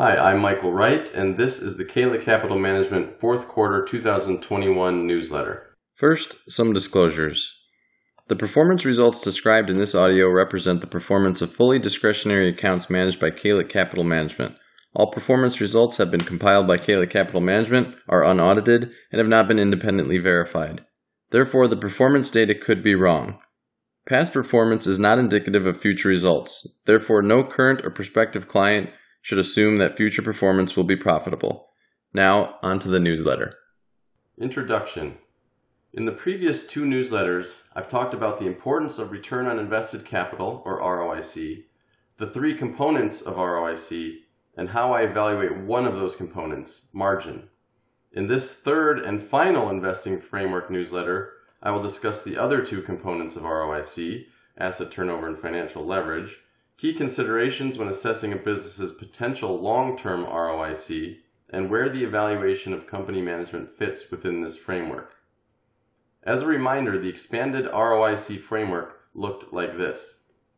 Hi, I'm Michael Wright, and this is the Kayla Capital Management Fourth Quarter 2021 newsletter. First, some disclosures. The performance results described in this audio represent the performance of fully discretionary accounts managed by Kayla Capital Management. All performance results have been compiled by Kayla Capital Management, are unaudited, and have not been independently verified. Therefore, the performance data could be wrong. Past performance is not indicative of future results. Therefore, no current or prospective client should assume that future performance will be profitable. Now, on to the newsletter. Introduction. In the previous two newsletters, I've talked about the importance of return on invested capital, or ROIC, the three components of ROIC, and how I evaluate one of those components, margin. In this third and final investing framework newsletter, I will discuss the other two components of ROIC, asset turnover and financial leverage, key considerations when assessing a business's potential long-term ROIC, and where the evaluation of company management fits within this framework. As a reminder, the expanded ROIC framework looked like this.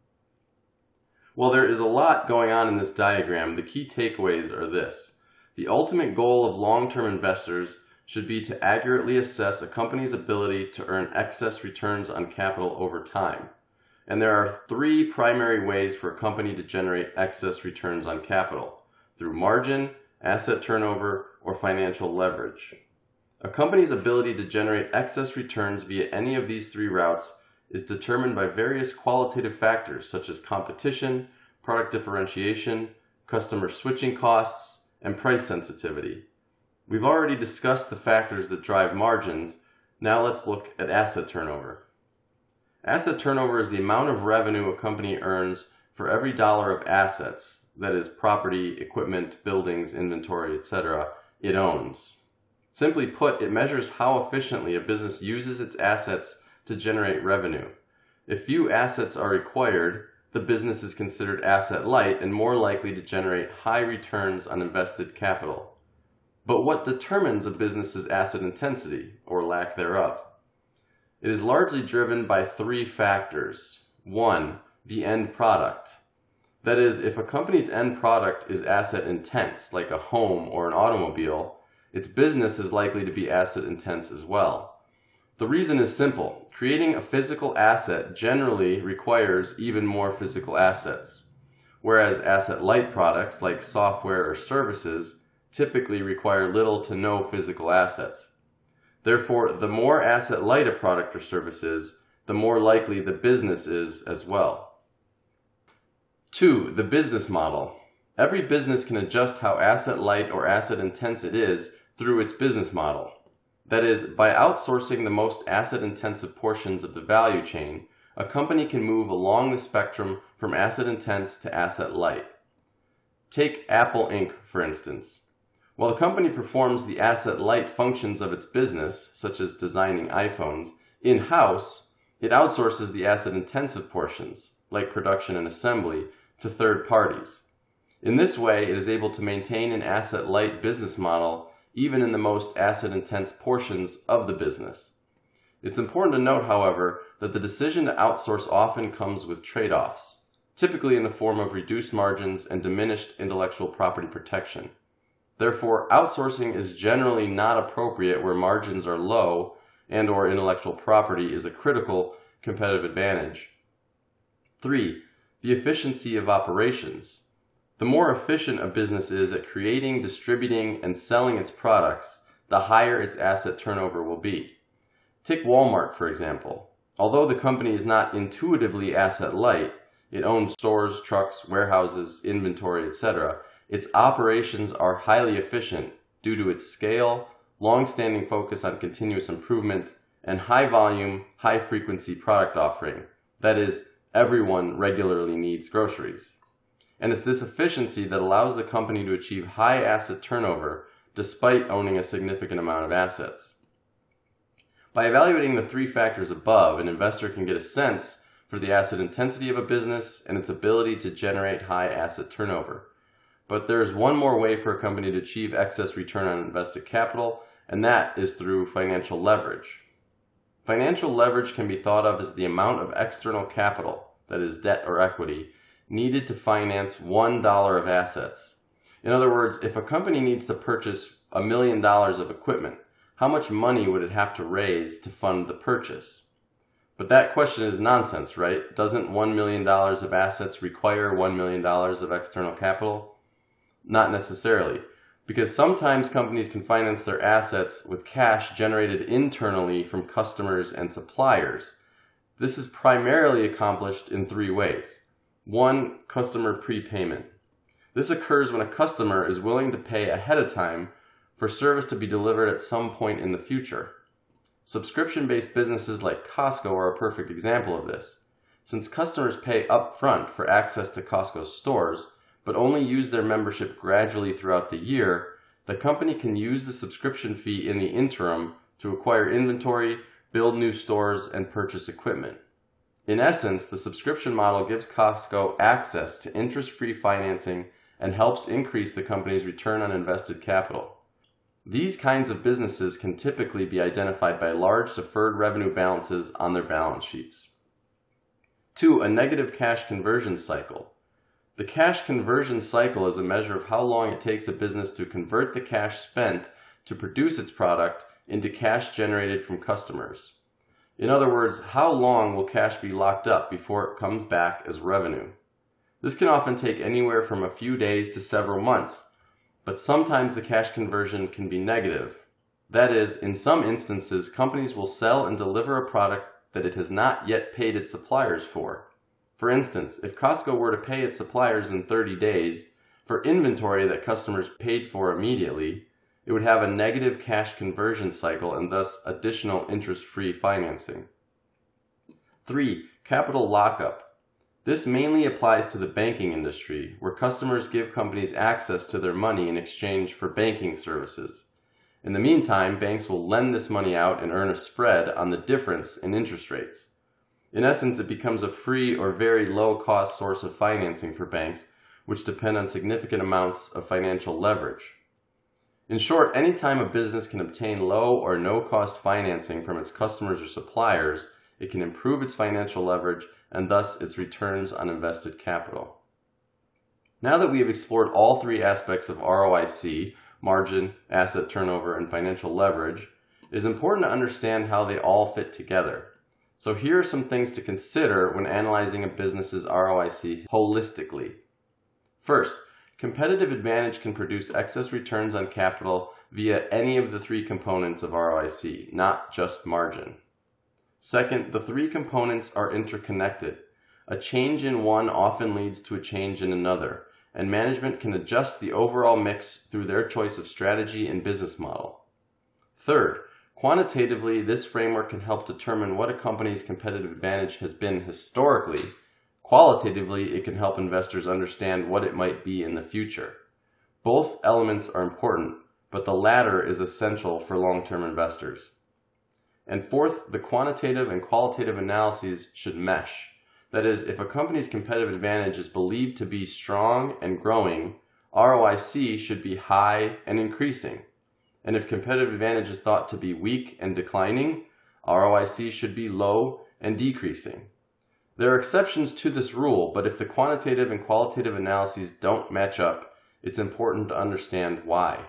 While there is a lot going on in this diagram, the key takeaways are this. The ultimate goal of long-term investors should be to accurately assess a company's ability to earn excess returns on capital over time. And there are three primary ways for a company to generate excess returns on capital: through margin, asset turnover, or financial leverage. A company's ability to generate excess returns via any of these three routes is determined by various qualitative factors such as competition, product differentiation, customer switching costs, and price sensitivity. We've already discussed the factors that drive margins. Now let's look at asset turnover. Asset turnover is the amount of revenue a company earns for every dollar of assets, that is, property, equipment, buildings, inventory, etc., it owns. Simply put, it measures how efficiently a business uses its assets to generate revenue. If few assets are required, the business is considered asset light and more likely to generate high returns on invested capital. But what determines a business's asset intensity, or lack thereof? It is largely driven by three factors. 1. The end product. That is, if a company's end product is asset intense, like a home or an automobile, its business is likely to be asset intense as well. The reason is simple. Creating a physical asset generally requires even more physical assets, whereas asset-light products like software or services typically require little to no physical assets. Therefore, the more asset-light a product or service is, the more likely the business is as well. 2. The business model. Every business can adjust how asset-light or asset-intense it is through its business model. That is, by outsourcing the most asset-intensive portions of the value chain, a company can move along the spectrum from asset-intense to asset-light. Take Apple Inc., for instance. While a company performs the asset-light functions of its business, such as designing iPhones, in-house, it outsources the asset-intensive portions, like production and assembly, to third parties. In this way, it is able to maintain an asset-light business model even in the most asset-intense portions of the business. It's important to note, however, that the decision to outsource often comes with trade-offs, typically in the form of reduced margins and diminished intellectual property protection. Therefore, outsourcing is generally not appropriate where margins are low and/or intellectual property is a critical competitive advantage. 3. The efficiency of operations. The more efficient a business is at creating, distributing, and selling its products, the higher its asset turnover will be. Take Walmart, for example. Although the company is not intuitively asset light, it owns stores, trucks, warehouses, inventory, etc., its operations are highly efficient due to its scale, long-standing focus on continuous improvement, and high-volume, high-frequency product offering. That is, everyone regularly needs groceries. And it's this efficiency that allows the company to achieve high asset turnover despite owning a significant amount of assets. By evaluating the three factors above, an investor can get a sense for the asset intensity of a business and its ability to generate high asset turnover. But there is one more way for a company to achieve excess return on invested capital, and that is through financial leverage. Financial leverage can be thought of as the amount of external capital, that is debt or equity, needed to finance $1 of assets. In other words, if a company needs to purchase $1 million of equipment, how much money would it have to raise to fund the purchase? But that question is nonsense, right? Doesn't $1 million of assets require $1 million of external capital? Not necessarily, because sometimes companies can finance their assets with cash generated internally from customers and suppliers. This is primarily accomplished in 3 ways. 1. Customer prepayment. This occurs when a customer is willing to pay ahead of time for service to be delivered at some point in the future. Subscription-based businesses like Costco are a perfect example of this. Since customers pay upfront for access to Costco's stores, but only use their membership gradually throughout the year, the company can use the subscription fee in the interim to acquire inventory, build new stores, and purchase equipment. In essence, the subscription model gives Costco access to interest-free financing and helps increase the company's return on invested capital. These kinds of businesses can typically be identified by large deferred revenue balances on their balance sheets. 2. A negative cash conversion cycle. The cash conversion cycle is a measure of how long it takes a business to convert the cash spent to produce its product into cash generated from customers. In other words, how long will cash be locked up before it comes back as revenue? This can often take anywhere from a few days to several months, but sometimes the cash conversion can be negative. That is, in some instances, companies will sell and deliver a product that it has not yet paid its suppliers for. For instance, if Costco were to pay its suppliers in 30 days for inventory that customers paid for immediately, it would have a negative cash conversion cycle and thus additional interest-free financing. 3. Capital lockup. This mainly applies to the banking industry, where customers give companies access to their money in exchange for banking services. In the meantime, banks will lend this money out and earn a spread on the difference in interest rates. In essence, it becomes a free or very low-cost source of financing for banks, which depend on significant amounts of financial leverage. In short, any time a business can obtain low or no-cost financing from its customers or suppliers, it can improve its financial leverage and thus its returns on invested capital. Now that we have explored all 3 aspects of ROIC, margin, asset turnover, and financial leverage, it is important to understand how they all fit together. So here are some things to consider when analyzing a business's ROIC holistically. First, competitive advantage can produce excess returns on capital via any of the 3 components of ROIC, not just margin. Second, the 3 components are interconnected. A change in one often leads to a change in another, and management can adjust the overall mix through their choice of strategy and business model. Third, quantitatively, this framework can help determine what a company's competitive advantage has been historically. Qualitatively, it can help investors understand what it might be in the future. Both elements are important, but the latter is essential for long-term investors. And fourth, the quantitative and qualitative analyses should mesh. That is, if a company's competitive advantage is believed to be strong and growing, ROIC should be high and increasing. And if competitive advantage is thought to be weak and declining, ROIC should be low and decreasing. There are exceptions to this rule, but if the quantitative and qualitative analyses don't match up, it's important to understand why.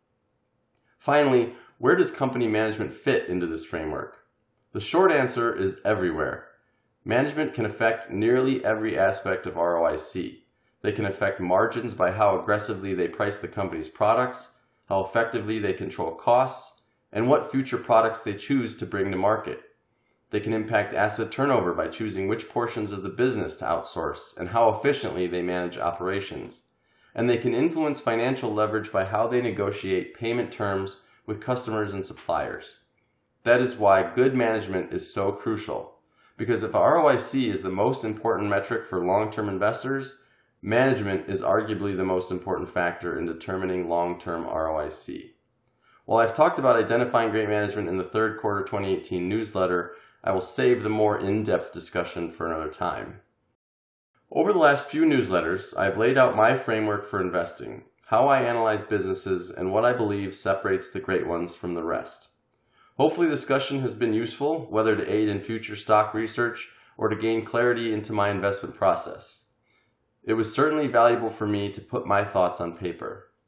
Finally, where does company management fit into this framework? The short answer is everywhere. Management can affect nearly every aspect of ROIC. They can affect margins by how aggressively they price the company's products, how effectively they control costs, and what future products they choose to bring to market. They can impact asset turnover by choosing which portions of the business to outsource and how efficiently they manage operations. And they can influence financial leverage by how they negotiate payment terms with customers and suppliers. That is why good management is so crucial, because if ROIC is the most important metric for long-term investors, management is arguably the most important factor in determining long-term ROIC. While I've talked about identifying great management in the third quarter 2018 newsletter, I will save the more in-depth discussion for another time. Over the last few newsletters, I've laid out my framework for investing, how I analyze businesses, and what I believe separates the great ones from the rest. Hopefully the discussion has been useful, whether to aid in future stock research or to gain clarity into my investment process. It was certainly valuable for me to put my thoughts on paper.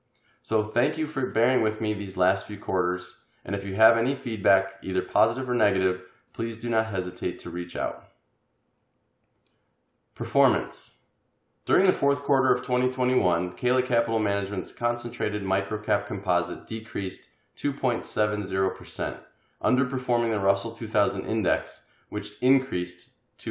So thank you for bearing with me these last few quarters, and if you have any feedback, either positive or negative, please do not hesitate to reach out. Performance. During the fourth quarter of 2021, Kayla Capital Management's concentrated microcap composite decreased 2.70%, underperforming the Russell 2000 index, which increased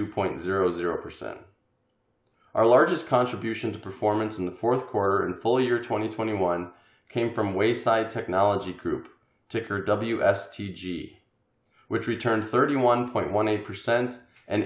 2.00%. Our largest contribution to performance in the fourth quarter and full year 2021 came from Wayside Technology Group, ticker WSTG, which returned 31.18% and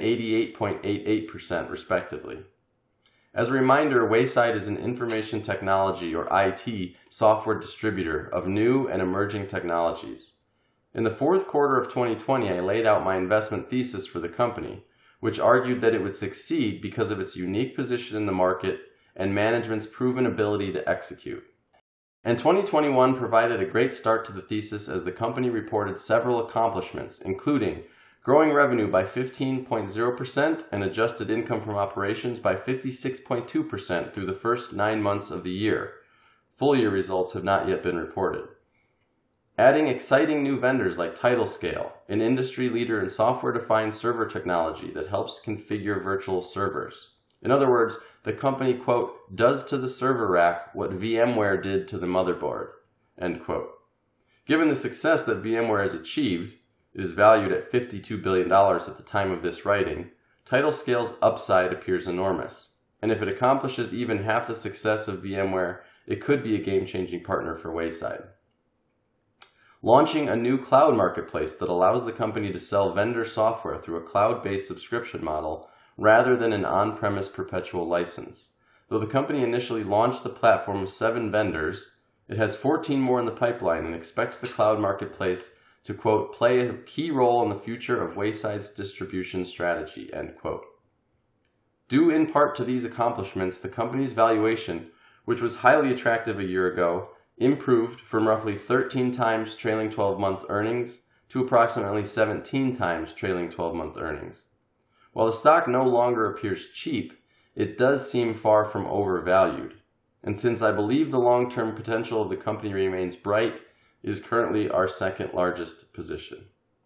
88.88% respectively. As a reminder, Wayside is an information technology, or IT, software distributor of new and emerging technologies. In the fourth quarter of 2020, I laid out my investment thesis for the company, which argued that it would succeed because of its unique position in the market and management's proven ability to execute. And 2021 provided a great start to the thesis as the company reported several accomplishments, including growing revenue by 15.0% and adjusted income from operations by 56.2% through the first 9 months of the year. Full year results have not yet been reported. Adding exciting new vendors like TitleScale, an industry leader in software-defined server technology that helps configure virtual servers. In other words, the company, quote, does to the server rack what VMware did to the motherboard, end quote. Given the success that VMware has achieved, it is valued at $52 billion at the time of this writing, TitleScale's upside appears enormous. And if it accomplishes even half the success of VMware, it could be a game-changing partner for Wayside. Launching a new cloud marketplace that allows the company to sell vendor software through a cloud-based subscription model rather than an on-premise perpetual license. Though the company initially launched the platform with 7 vendors, it has 14 more in the pipeline and expects the cloud marketplace to, quote, play a key role in the future of Wayside's distribution strategy, end quote. Due in part to these accomplishments, the company's valuation, which was highly attractive a year ago, improved from roughly 13 times trailing 12-month earnings to approximately 17 times trailing 12-month earnings. While the stock no longer appears cheap, it does seem far from overvalued. And since I believe the long-term potential of the company remains bright, it is currently our second largest position.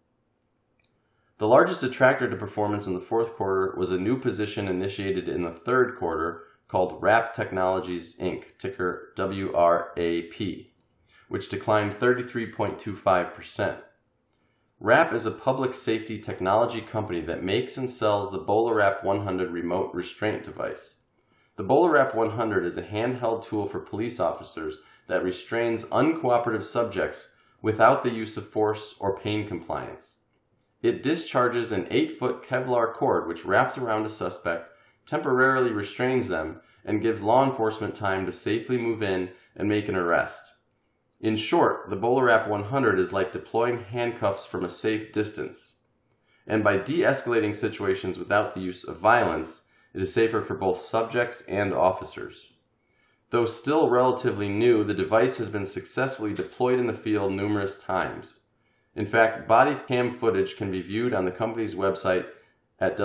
The largest attractor to performance in the fourth quarter was a new position initiated in the third quarter called Wrap Technologies Inc., ticker WRAP, which declined 33.25%. Wrap is a public safety technology company that makes and sells the BolaWrap 100 remote restraint device. The BolaWrap 100 is a handheld tool for police officers that restrains uncooperative subjects without the use of force or pain compliance. It discharges an 8-foot Kevlar cord which wraps around a suspect, temporarily restrains them, and gives law enforcement time to safely move in and make an arrest. In short, the BolaWrap 100 is like deploying handcuffs from a safe distance. And by de-escalating situations without the use of violence, it is safer for both subjects and officers. Though still relatively new, the device has been successfully deployed in the field numerous times. In fact, body cam footage can be viewed on the company's website at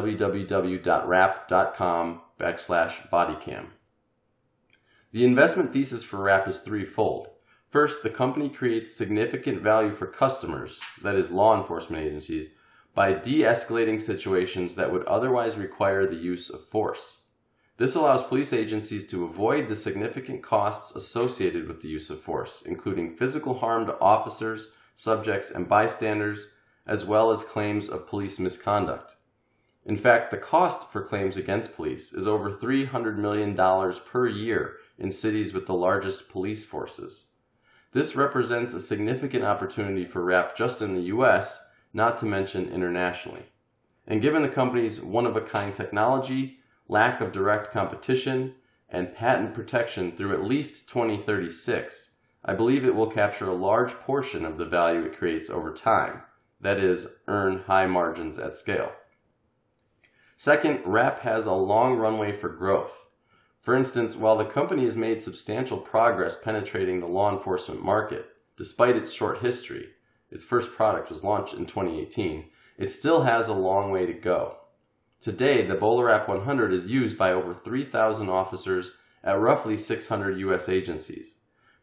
www.wrap.com/bodycam. The investment thesis for Wrap is threefold. First, the company creates significant value for customers, that is, law enforcement agencies, by de-escalating situations that would otherwise require the use of force. This allows police agencies to avoid the significant costs associated with the use of force, including physical harm to officers, subjects, and bystanders, as well as claims of police misconduct. In fact, the cost for claims against police is over $300 million per year in cities with the largest police forces. This represents a significant opportunity for Wrap just in the US, not to mention internationally. And given the company's one-of-a-kind technology, lack of direct competition, and patent protection through at least 2036, I believe it will capture a large portion of the value it creates over time, that is, earn high margins at scale. Second, Wrap has a long runway for growth. For instance, while the company has made substantial progress penetrating the law enforcement market, despite its short history, its first product was launched in 2018, it still has a long way to go. Today, the BolaWrap 100 is used by over 3,000 officers at roughly 600 U.S. agencies.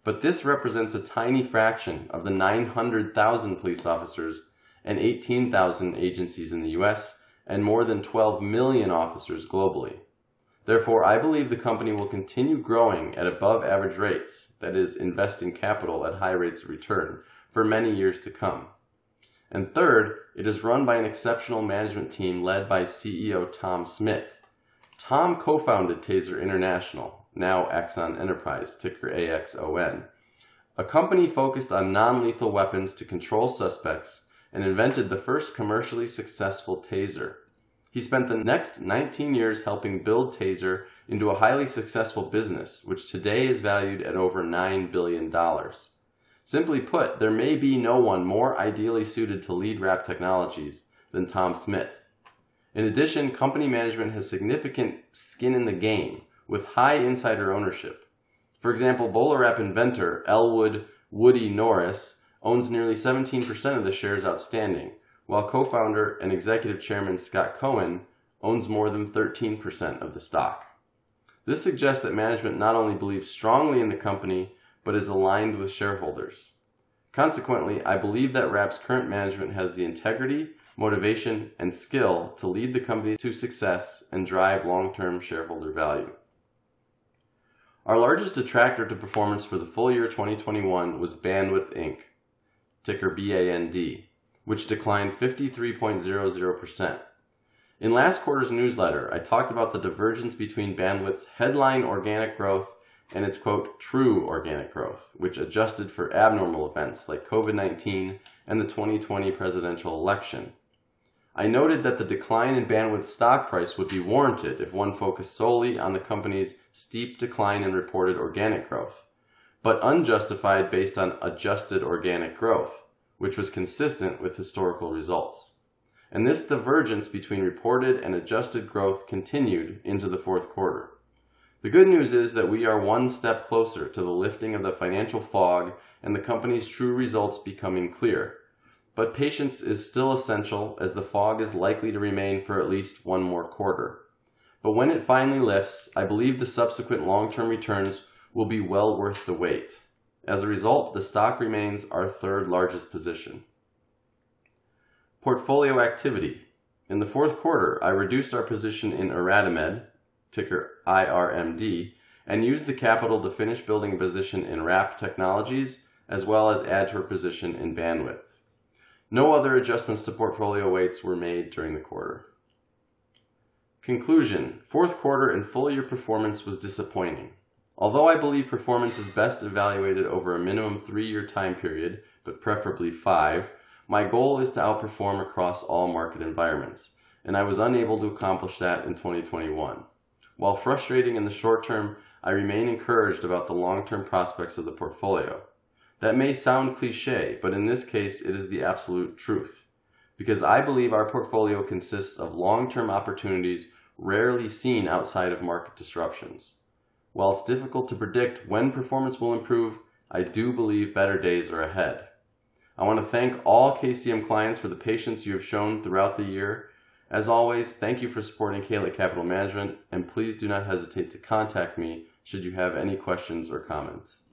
But this represents a tiny fraction of the 900,000 police officers and 18,000 agencies in the US and more than 12 million officers globally. Therefore, I believe the company will continue growing at above average rates, that is, investing capital at high rates of return, for many years to come. And third, it is run by an exceptional management team led by CEO Tom Smith. Tom co-founded Taser International, now Axon Enterprise, ticker AXON, a company focused on non-lethal weapons to control suspects, and invented the first commercially successful Taser. He spent the next 19 years helping build Taser into a highly successful business, which today is valued at over $9 billion. Simply put, there may be no one more ideally suited to lead Wrap Technologies than Tom Smith. In addition, company management has significant skin in the game, with high insider ownership. For example, BolaWrap inventor Elwood Woody Norris owns nearly 17% of the shares outstanding, while co-founder and executive chairman Scott Cohen owns more than 13% of the stock. This suggests that management not only believes strongly in the company, but is aligned with shareholders. Consequently, I believe that Wrap's current management has the integrity, motivation, and skill to lead the company to success and drive long-term shareholder value. Our largest detractor to performance for the full year 2021 was Bandwidth Inc., ticker BAND, which declined 53.00%. In last quarter's newsletter, I talked about the divergence between Bandwidth's headline organic growth and its, quote, true organic growth, which adjusted for abnormal events like COVID-19 and the 2020 presidential election. I noted that the decline in Bandwidth's stock price would be warranted if one focused solely on the company's steep decline in reported organic growth, but unjustified based on adjusted organic growth, which was consistent with historical results. And this divergence between reported and adjusted growth continued into the fourth quarter. The good news is that we are one step closer to the lifting of the financial fog and the company's true results becoming clear. But patience is still essential, as the fog is likely to remain for at least one more quarter. But when it finally lifts, I believe the subsequent long-term returns will be well worth the wait. As a result, the stock remains our third largest position. Portfolio activity. In the fourth quarter, I reduced our position in IRadimed, ticker IRMD, and used the capital to finish building a position in Wrap Technologies, as well as add to our position in Bandwidth. No other adjustments to portfolio weights were made during the quarter. Conclusion: fourth quarter and full year performance was disappointing. Although I believe performance is best evaluated over a minimum 3-year time period, but preferably 5, my goal is to outperform across all market environments, and I was unable to accomplish that in 2021. While frustrating in the short term, I remain encouraged about the long-term prospects of the portfolio. That may sound cliche, but in this case it is the absolute truth, because I believe our portfolio consists of long-term opportunities rarely seen outside of market disruptions. While it's difficult to predict when performance will improve, I do believe better days are ahead. I want to thank all KCM clients for the patience you have shown throughout the year. As always, thank you for supporting Kalich Capital Management, and please do not hesitate to contact me should you have any questions or comments.